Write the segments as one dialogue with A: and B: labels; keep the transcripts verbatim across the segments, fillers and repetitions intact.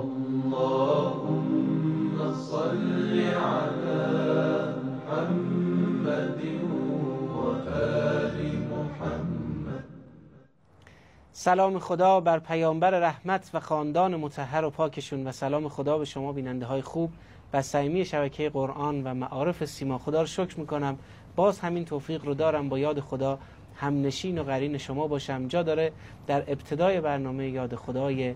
A: اللهم صل على محمد و آل محمد.
B: سلام خدا بر پیامبر رحمت و خاندان مطهر و پاکشون و سلام خدا به شما بیننده های خوب و صمیمی شبکه قرآن و معارف سیما. خدا رو شکر میکنم باز همین توفیق رو دارم با یاد خدا همنشین و قرین شما باشم. جا داره در ابتدای برنامه یاد خدای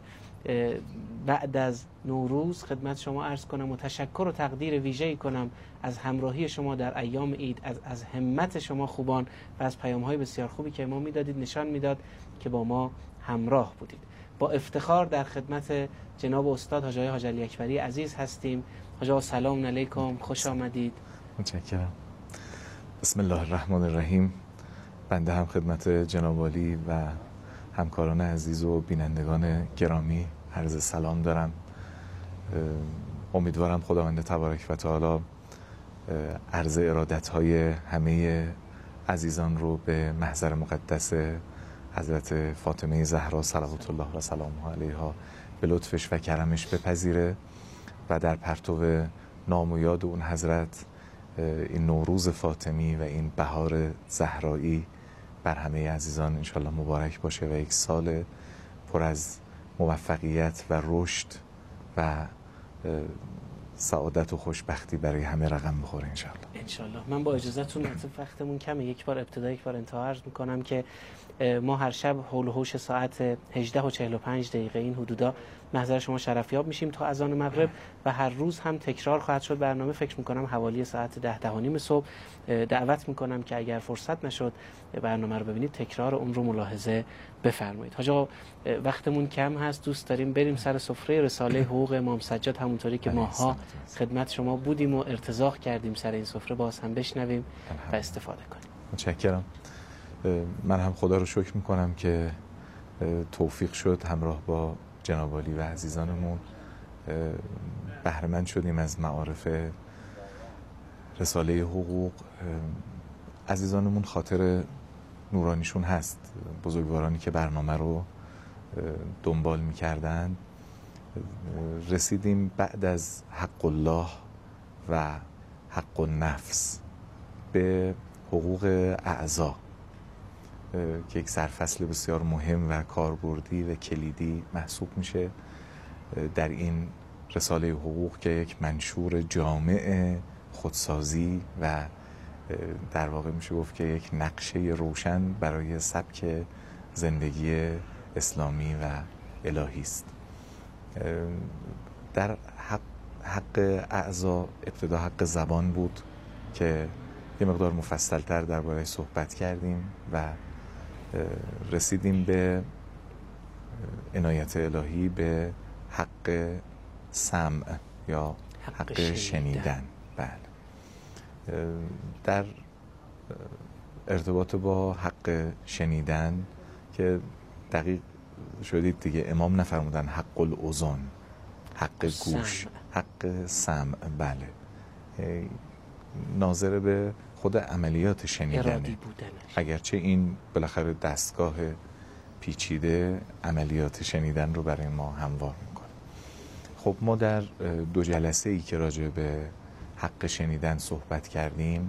B: بعد از نوروز خدمت شما عرض کنم و تشکر و تقدیر ویژه‌ای کنم از همراهی شما در ایام عید، از از همت شما خوبان و از پیام‌های بسیار خوبی که ما میدادید، نشان میداد که با ما همراه بودید. با افتخار در خدمت جناب استاد حاج آقای حاج علی اکبری عزیز هستیم. حاج آقا سلام علیکم، خوش آمدید.
C: متشکرم. بسم الله الرحمن الرحیم. بنده هم خدمت جناب عالی و همکاران عزیز و بینندگان گرامی عرض سلام دارم. امیدوارم خداوند تبارک و تعالی عرض ارادت‌های همه عزیزان رو به محضر مقدس حضرت فاطمه زهرا صلوات الله و سلامه علیها به لطفش و کرمش بپذیره و در پرتو نام و یاد اون حضرت این نوروز فاطمی و این بهار زهرایی بر همه عزیزان انشالله مبارک باشه و یک سال پر از موفقیت و رشد و سعادت و خوشبختی برای همه رقم بخوره انشالله.
B: انشالله. من با اجازهتون وقتمون کمه، یک بار ابتدا یک بار انتها عرض میکنم که ما هر شب حول و حوش ساعت هجده و چهل و پنج دقیقه این حدودا محضر شما شرفیاب میشیم تا اذان مغرب و هر روز هم تکرار خواهد شد برنامه. فکر میکنم حوالی ساعت ده ده و نیم صبح. دعوت میکنم که اگر فرصت نشد برنامه رو ببینید تکرار اون رو ملاحظه بفرمایید. حاج آقا وقتمون کم هست، دوست داریم بریم سر سفره رساله حقوق امام سجاد همونطوری که ماها خدمت شما بودیم و ارتزاق کردیم سر این سفره باز هم بشنویم و استفاده کنیم.
C: متشکرم. من هم خدا رو شکر میکنم که توفیق شد همراه با جناب عالی و عزیزانمون بهره مند شدیم از معارف رساله حقوق. عزیزانمون خاطر نورانیشون هست، بزرگوارانی که برنامه رو دنبال میکردن. رسیدیم بعد از حق الله و حق النفس به حقوق اعضا که یک سرفصل بسیار مهم و کاربردی و کلیدی محسوب میشه در این رساله حقوق که یک منشور جامع خودسازی و در واقع میشه گفت که یک نقشه روشن برای سبک زندگی اسلامی و الهی است. در حق, حق اعضا ابتدا حق زبان بود که یه مقدار مفصل‌تر درباره صحبت کردیم و رسیدیم به عنایت الهی به حق سمع یا حق, حق شنیدن. شنیدن بله. در ارتباط با حق شنیدن که دقیق شدید دیگه، امام نفرمودن حق الاذن، حق گوش، حق سمع. بله، ناظر به خود عملیات شنیدنه، اگرچه این بالاخره دستگاه پیچیده عملیات شنیدن رو برای ما هموار میکنه. خب ما در دو جلسه ای که راجع به حق شنیدن صحبت کردیم،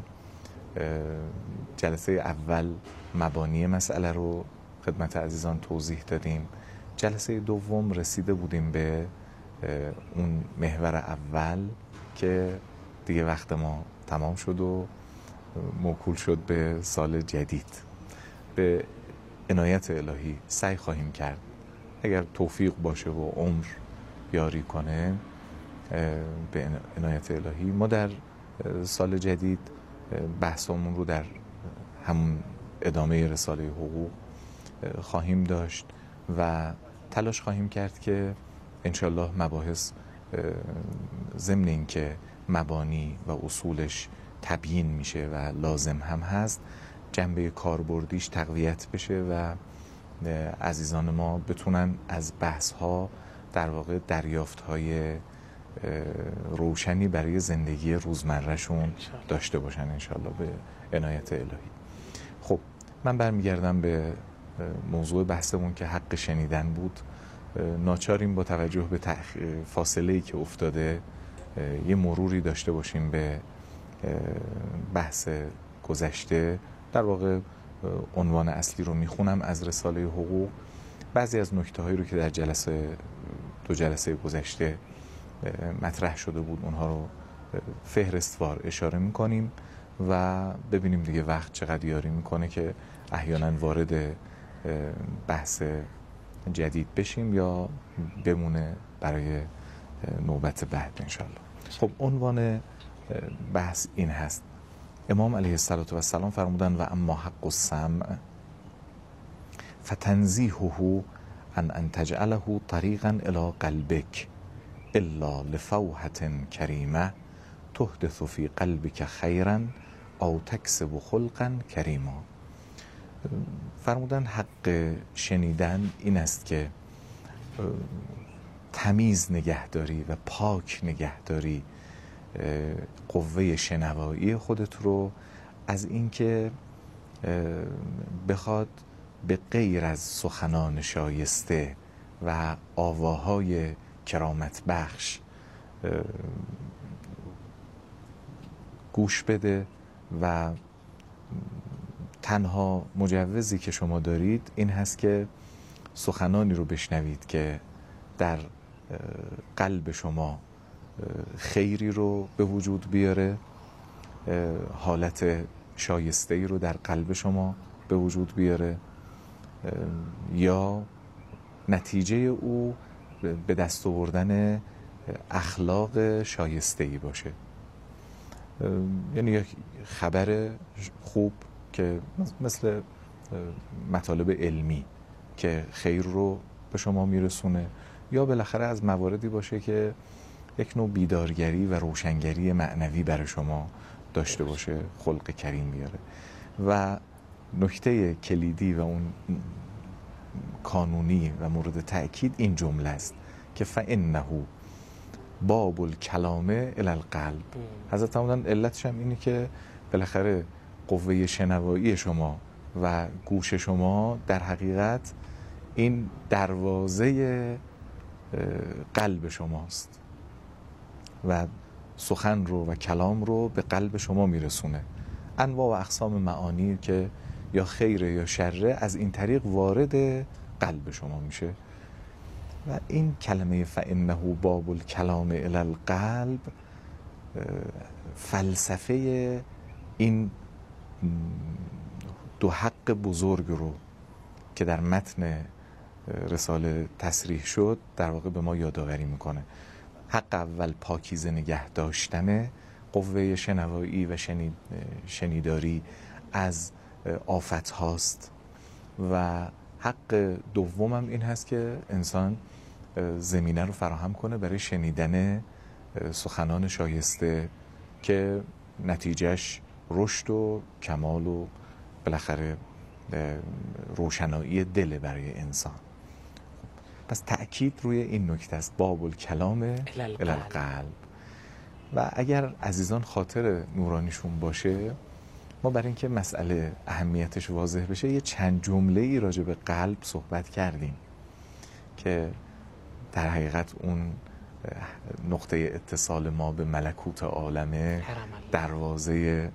C: جلسه اول مبانی مسئله رو خدمت عزیزان توضیح دادیم. جلسه دوم رسیده بودیم به اون محور اول که دیگه وقت ما تمام شد و موکول شد به سال جدید. به عنایت الهی سعی خواهیم کرد اگر توفیق باشه و عمر یاری کنه به عنایت الهی ما در سال جدید بحثمون رو در همون ادامه رساله حقوق خواهیم داشت و تلاش خواهیم کرد که انشالله مباحث ضمن این که مبانی و اصولش تبیین میشه و لازم هم هست، جنبه کاربردیش تقویت بشه و عزیزان ما بتونن از بحث ها در واقع دریافت های روشنی برای زندگی روزمرهشون داشته باشن انشالله به عنایت الهی. خب من برمیگردم به موضوع بحثمون که حق شنیدن بود ناچاریم با توجه به فاصله‌ای که افتاده یه مروری داشته باشیم به بحث گذشته. در واقع عنوان اصلی رو میخونم از رساله حقوق. بعضی از نکته هایی رو که در جلسه دو جلسه گذشته مطرح شده بود اونها رو فهرستوار اشاره میکنیم و ببینیم دیگه وقت چقدر یاری میکنه که احیانا وارد بحث جدید بشیم یا بمونه برای نوبت بعد انشالله. خب عنوان بحث این هست. امام علیه السلام فرمودن و اما حق السمع فتنزیهه ان ان تجعله طریقا الی قلبک الا لفوحة کریمه تحدث فی قلبک خیرا او تکسب خلقا کریما. فرمودن حق شنیدن این است که تمیز نگهداری و پاک نگهداری قوه شنوایی خودت رو از اینکه بخواد به غیر از سخنان شایسته و آواهای کرامت بخش گوش بده و تنها مجوزی که شما دارید این هست که سخنانی رو بشنوید که در قلب شما خیری رو به وجود بیاره، حالت شایسته‌ای رو در قلب شما به وجود بیاره یا نتیجه او به دست آوردن اخلاق شایسته‌ای باشه. یعنی یک خبر خوب که مثل مطالب علمی که خیر رو به شما میرسونه یا بالاخره از مواردی باشه که یک نوع بیدارگری و روشنگری معنوی برای شما داشته باشه، خلق کریم بیاره. و نکته کلیدی و اون کانونی و مورد تأکید این جمله است که فإنه باب الکلام الی القلب. حضرت فرمودن علتش هم اینه که بالاخره قوه شنوایی شما و گوش شما در حقیقت این دروازه قلب شماست و سخن رو و کلام رو به قلب شما میرسونه. انواع و اقسام معانی که یا خیره یا شره از این طریق وارد قلب شما میشه. و این کلمه فإنه باب الکلام الی القلب فلسفه این دو حق بزرگ رو که در متن رساله تصریح شد در واقع به ما یادآوری میکنه. حق اول پاکیزه نگه داشتن قوه شنوایی و شنید شنیداری از آفت هاست و حق دومم این هست که انسان زمینه رو فراهم کنه برای شنیدن سخنان شایسته که نتیجهش رشد و کمال و بالاخره روشنایی دل برای انسان. پس تأکید روی این نکته است، باب الکلام الی القلب. و اگر عزیزان خاطر نورانیشون باشه، ما برای اینکه مسئله اهمیتش واضح بشه یه چند جمله ای راجع به قلب صحبت کردیم که در حقیقت اون نقطه اتصال ما به ملکوت عالمه، دروازه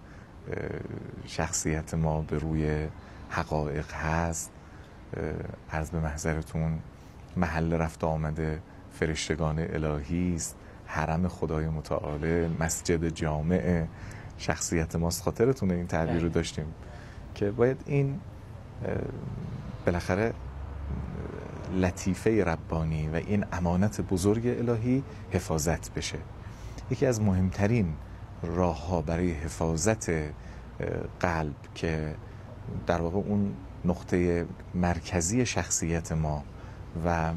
C: شخصیت ما به روی حقایق هست. عرض به محضرتون محل رفت آمده فرشتگان الهی است، حرم خدای متعال، مسجد جامع شخصیت ماست. خاطرتونه این تعبیر رو داشتیم که باید این بالاخره لطیفه ربانی و این امانت بزرگ الهی حفاظت بشه. یکی از مهمترین راه ها برای حفاظت قلب که در واقع اون نقطه مرکزی شخصیت ما و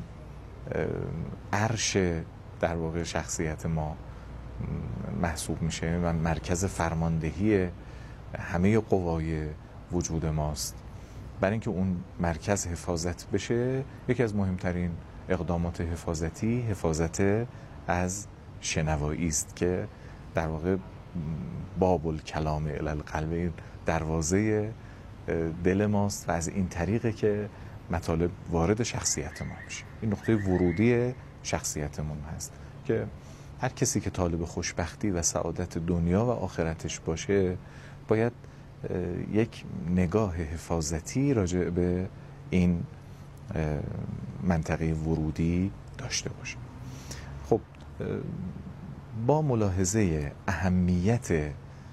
C: عرش در واقع شخصیت ما محسوب میشه و مرکز فرماندهی همه قوای وجود ماست. برای اینکه اون مرکز حفاظت بشه یکی از مهمترین اقدامات حفاظتی حفاظت از شنوایی است که در واقع باب الکلام الی القلب، دروازه دل ماست و از این طریقه که مطالب وارد شخصیت ما میشه. این نقطه ورودی شخصیتمون هست که هر کسی که طالب خوشبختی و سعادت دنیا و آخرتش باشه باید یک نگاه حفاظتی راجع به این منطقه ورودی داشته باشه. خب با ملاحظه اهمیت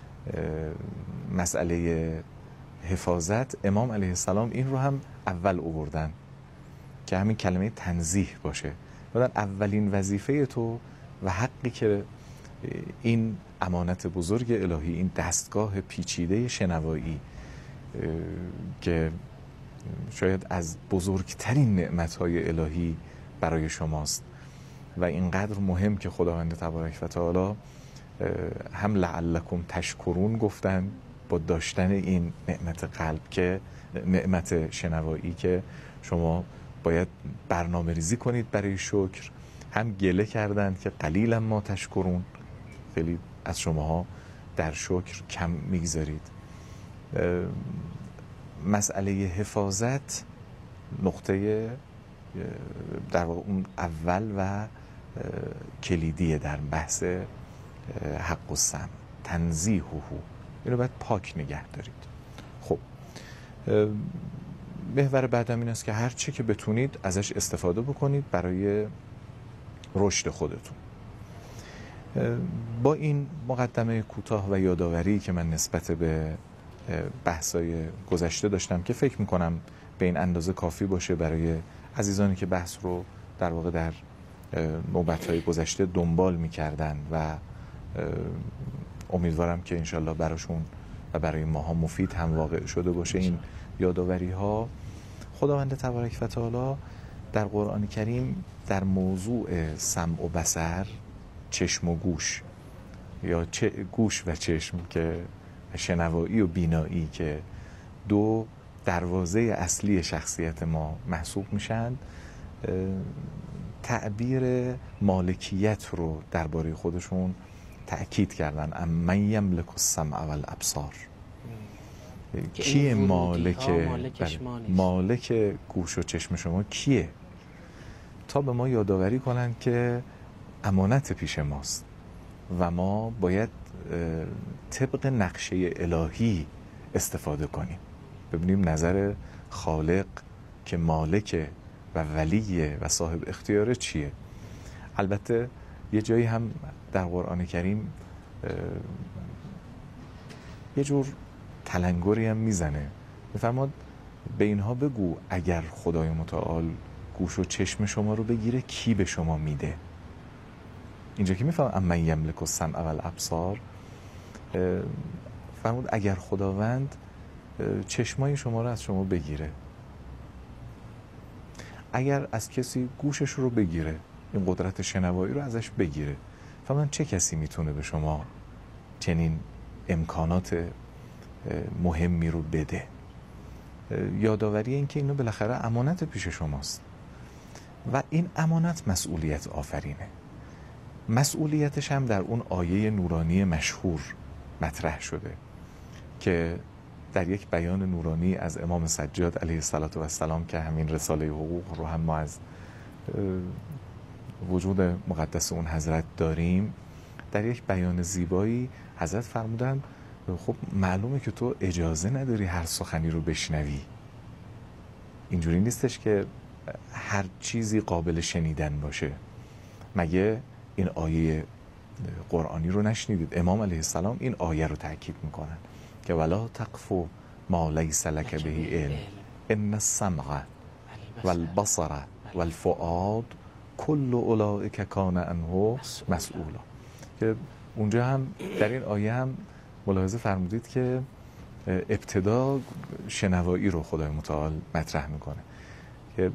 C: مسئله حفاظت، امام علیه السلام این رو هم اول آوردن که همین کلمه تنزیه باشه. بعد اولین وظیفه تو و حقی که این امانت بزرگ الهی، این دستگاه پیچیده شنوایی که شاید از بزرگترین نعمتهای الهی برای شماست و اینقدر مهم که خداوند تبارک و تعالی هم لعلکم تشکرون گفتن با داشتن این نعمت قلب، که نعمت شنوایی که شما باید برنامه ریزی کنید برای شکر. هم گله کردن که قلیلا ما تشکرون، خیلی از شماها در شکر کم میگذارید. مسئله حفاظت نقطه در واقع اون اول و کلیدیه در بحث حق و سم، تنزیه هو، اینو باید پاک نگه دارید. خب محور بعدم این است که هر چی که بتونید ازش استفاده بکنید برای رشد خودتون. با این مقدمه کوتاه و یادآوری که من نسبت به بحث‌های گذشته داشتم که فکر میکنم به این اندازه کافی باشه برای عزیزانی که بحث رو در واقع در نوبت‌های گذشته دنبال میکردن و امیدوارم که انشالله براشون و برای ماها مفید هم واقع شده باشه این یادآوری ها. خداوند تبارک و تعالی در قرآن کریم در موضوع سمع و بصر، چشم و گوش، یا چه گوش و چشم که شنوایی و بینایی که دو دروازه اصلی شخصیت ما محسوب میشن، تعبیر مالکیت رو درباره خودشون تأکید کردن. امن یملک السمع والابصار، کیه مالک مالک گوش و چشم شما کیه؟ تا به ما یادآوری کنن که امانت پیش ماست و ما باید طبق نقشه الهی استفاده کنیم، ببینیم نظر خالق که مالک و ولیه و صاحب اختیار چیه. البته یه جایی هم در قرآن کریم یه جور تلنگری هم میزنه، میفرماد به اینها بگو اگر خدای متعال گوش و چشم شما رو بگیره کی به شما میده؟ اینجا که میفهم امن یملک السمع والابصار، فرمود اگر خداوند چشمای شما رو از شما بگیره، اگر از کسی گوشش رو بگیره، این قدرت شنوایی رو ازش بگیره، فرمود چه کسی میتونه به شما چنین امکانات مهمی رو بده؟ یادآوری این که اینو بالاخره امانت پیش شماست و این امانت مسئولیت آفرینه. مسئولیتش هم در اون آیه نورانی مشهور مطرح شده که در یک بیان نورانی از امام سجاد علیه السلام که همین رساله حقوق رو هم ما از وجود مقدس اون حضرت داریم، در یک بیان زیبایی حضرت فرمودن خب معلومه که تو اجازه نداری هر سخنی رو بشنوی. اینجوری نیستش که هر چیزی قابل شنیدن باشه. مگه این آیه قرآنی رو نشنیدید؟ امام علیه السلام این آیه رو تأکید میکنن که ولا تقف ما لیس لک به علم ان السمع والبصر والفؤاد کل اولئک کان عنه مسئولا. که اونجا هم در این آیه هم ملاحظه فرمودید که ابتدا شنوایی رو خدای متعال مطرح میکنه که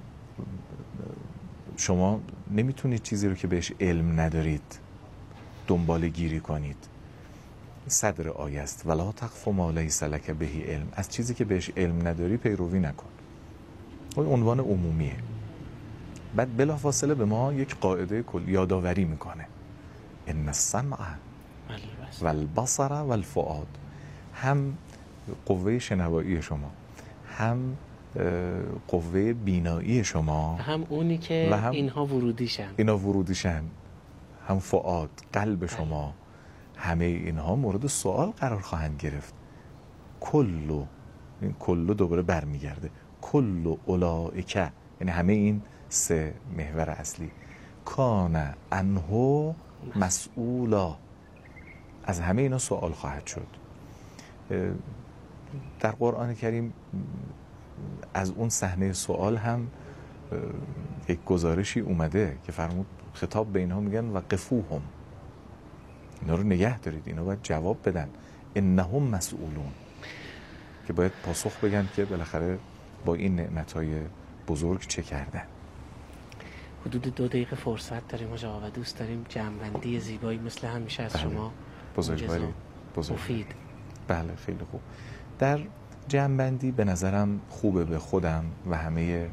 C: شما نمیتونید چیزی رو که بهش علم ندارید دنبال گیری کنید. صدر آیه است ولا تقف ما لیس لک به علم، از چیزی که بهش علم نداری پیروی نکن. این عنوان عمومیه. بعد بلافاصله به ما یک قاعده کلی یادآوری میکنه ان السمع والبصر والفؤاد، هم قوه شنوایی شما، هم قوه بینایی شما،
B: هم اونی که
C: و هم
B: اینها ورودیشن
C: اینا ورودیشن، هم فؤاد، قلب شما، همه اینها مورد سوال قرار خواهند گرفت. کلو، این کلو دوباره برمیگرده، کلو اولائکه، یعنی همه این سه محور اصلی، کان عنه مسئولا، از همه اینا سوال خواهد شد. در قرآن کریم از اون صحنه سوال هم یک گزارشی اومده که فرمود خطاب به اینها میگن وقفوهم، اینا رو نگه دارید، اینا باید جواب بدن، انهم مسئولون، که باید پاسخ بگن که بالاخره با این نعمتهای بزرگ چه کردن.
B: حدود دو دقیقه فرصت داریم آقا و دوست داریم جمع‌بندی زیبایی مثل همیشه از
C: بله.
B: شما
C: بزرگواری بزرگ.
B: مفید.
C: بله خیلی خوب. در جمع‌بندی به نظرم خوبه به خودم و همه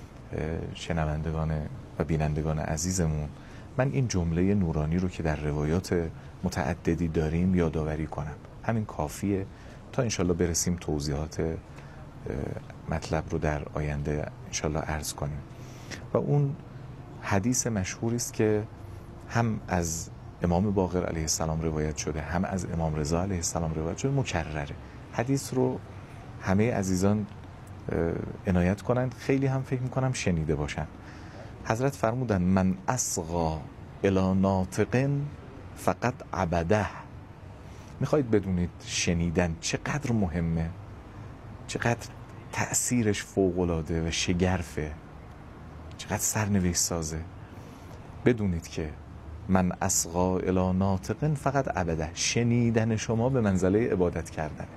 C: شنوندگان و بینندگان عزیزمون من این جمله نورانی رو که در روایات متعددی داریم یادآوری کنم. همین کافیه تا انشالله برسیم توضیحات مطلب رو در آینده انشالله عرض کنیم. و اون حدیث مشهوری است که هم از امام باقر علیه السلام روایت شده، هم از امام رضا علیه السلام روایت شده، مکرره. حدیث رو همه عزیزان عنایت کنند، خیلی هم فکر میکنم شنیده باشن. حضرت فرمودن من اصغا الی ناطق فقط عبده. میخواید بدونید شنیدن چقدر مهمه، چقدر تأثیرش فوق‌العاده و شگرفه، چقدر سرنوشت سازه؟ بدونید که من اصغا الی ناطق فقط عبده، شنیدن شما به منزله عبادت کردنه.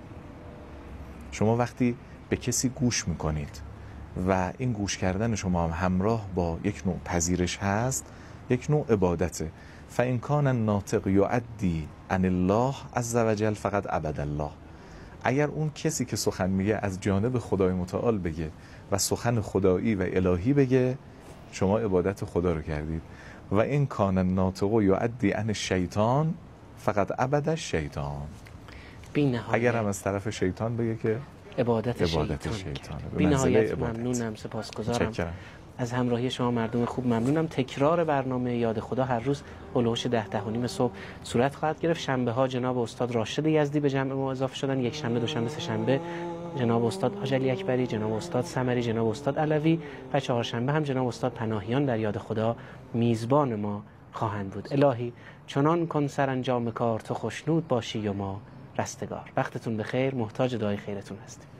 C: شما وقتی به کسی گوش میکنید و این گوش کردن شما هم همراه با یک نوع پذیرش هست، یک نوع عبادته. فإن کان الناطق یعدی عن الله عز وجل فقط عبد الله. اگر اون کسی که سخن میگه از جانب خدای متعال بگه و سخن خدایی و الهی بگه، شما عبادت خدا رو کردید. و این کان الناطق یعدی عن الشیطان فقط عبد الشیطان. اگر هم از طرف شیطان بگه که
B: عبادت,
C: عبادت
B: شیطان.
C: شیطانه.
B: بی نهایت ممنونم، سپاسگزارم از همراهی شما مردم خوب. ممنونم. تکرار برنامه یاد خدا هر روز هلوش ده ده و نیم صبح صورت خواهد گرفت. شنبه ها جناب استاد راشد یزدی به جمع ما اضافه شدن، یک شنبه، دوشنبه، سه شنبه جناب استاد آجلی اکبری، جناب استاد سمری، جناب استاد علوی و چهارشنبه هم جناب استاد پناهیان در یاد خدا میزبان ما خواهند بود. الهی چنان کن سرانجام کار تو خوشنود باشی و ما رستگار. وقتتون بخیر، محتاج دعای خیرتون هستیم.